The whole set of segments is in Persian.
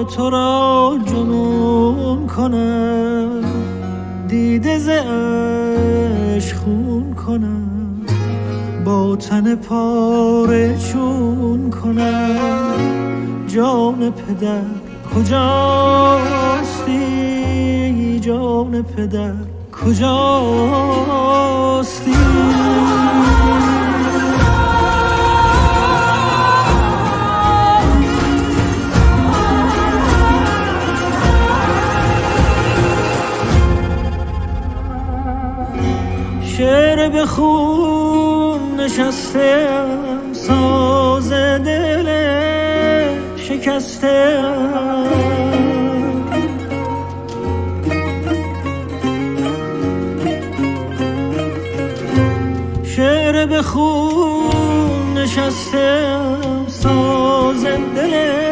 تو را جنون کنم، دیده ز عشق خون کنم، با تن پاره چون کنم. جان پدر کجاستی؟ جان پدر کجاستی؟ شعر به خون نشستم، ساز دل شکستم. شعر به خون نشستم، ساز دل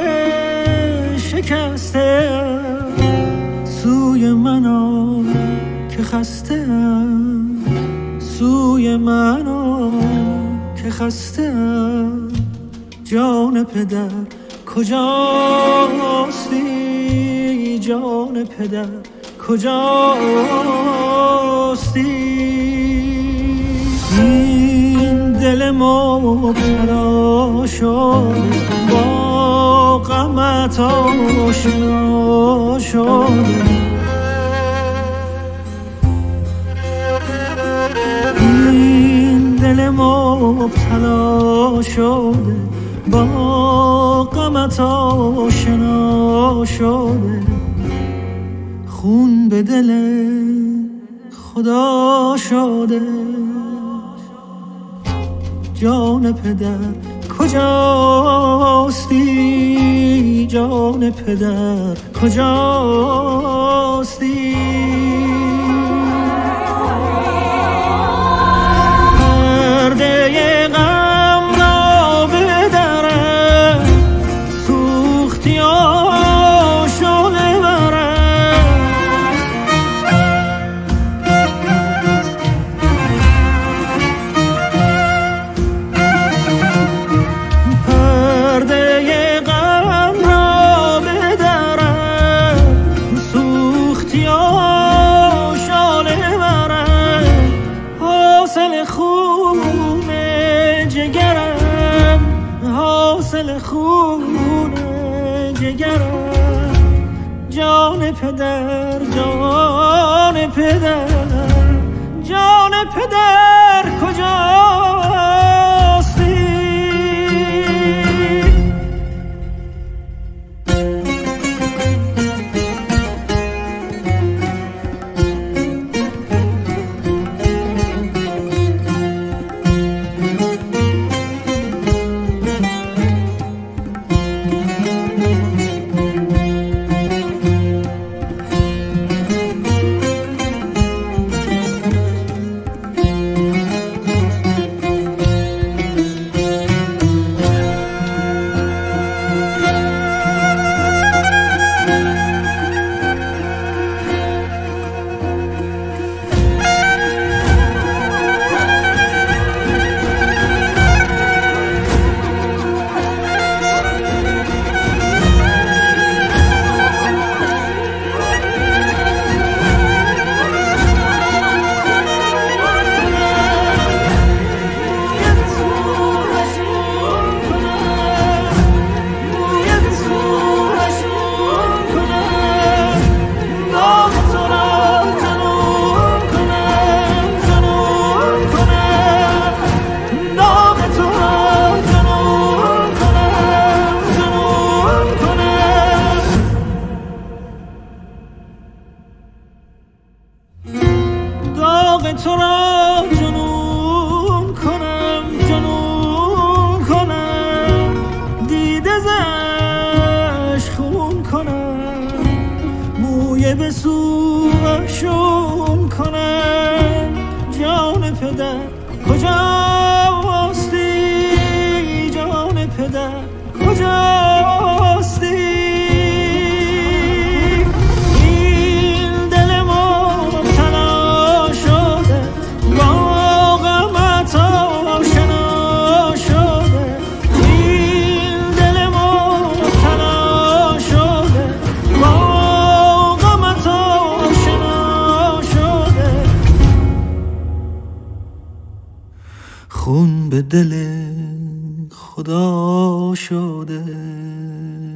شکستم. سوی من آ که خستم، سوی من آ که خستم. جان پدر کجاستی؟ جان پدر کجاستی؟ این دل مبتلا شده، با غمت آشنا شده. این دل مبتلا شده، با غمت آشنا شده. خون به دل خدا شده. جان پدر کجاستی؟ جان پدر کجاستی؟ پرده غم را بدرم، سوختی آشاله برم. پرده غم را بدرم، سوختی آشاله برم. حاصل خون جگرم، حاصل خون جگرم. جان پدر، جان پدر، جان پدر کجاستی؟ تو را جنون کنم، جنون کنم. دیده زش خون کنم، موی به سوشون کنم. جان پدر کجاستی؟ جان پدر کجاستی؟ خون به دل خدا شده.